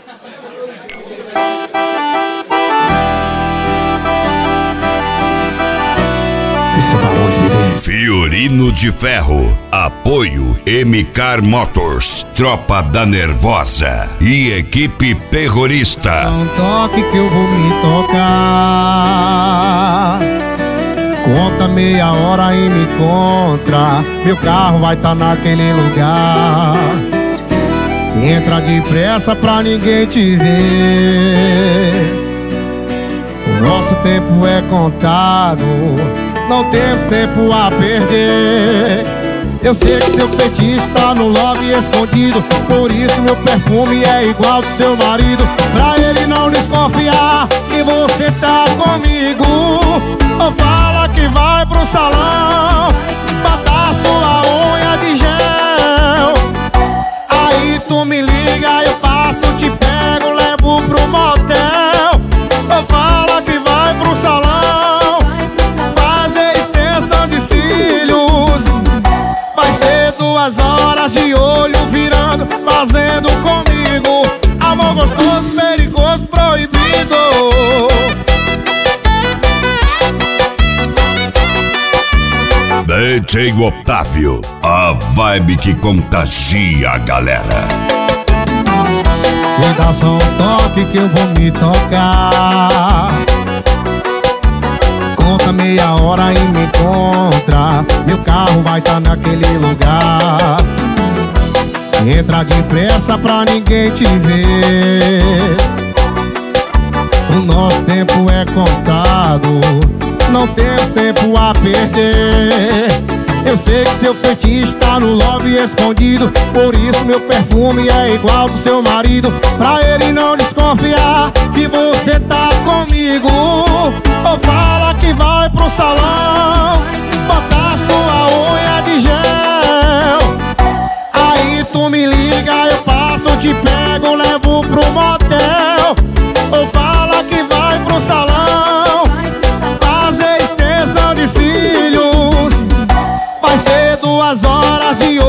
Fiorino de Ferro, apoio MCAR Motors, Tropa da Nervosa e equipe terrorista. Não toque que eu vou me tocar. Conta meia hora e me encontra. Meu carro vai tá naquele lugar. Entra depressa pra ninguém te ver. O nosso tempo é contado, não temos tempo a perder. Eu sei que seu feitiço tá no lobby escondido, por isso meu perfume é igual do seu marido. Pra ele não desconfiar que você tá comigo, ou fala que vai pro salão botar sua unha de gel. Aí tu me liga, eu passo, te pego, levo pro motel. Ou fala que vai pro salão fazer extensão de cílios. Vai ser 2 horas de olho virando, fazendo comigo amor gostoso, perigoso, proibido. DJ Otávio, a vibe que contagia a galera. Me dá só um toque que eu vou me tocar. Conta meia hora e me encontra. Meu carro vai tá naquele lugar. Entra depressa pra ninguém te ver. O nosso tempo é contado, não temos tempo a perder. Eu sei que seu feitiço tá no lobby escondido, por isso meu perfume é igual do seu marido. Pra ele não desconfiar que você tá comigo, ou fala que vai pro salão botar sua unha de gel. Aí tu me liga, eu passo, te pego, levo pro motel. Ou fala que vai pro salão fazer extensão de cílios. Vai ser 2 horas de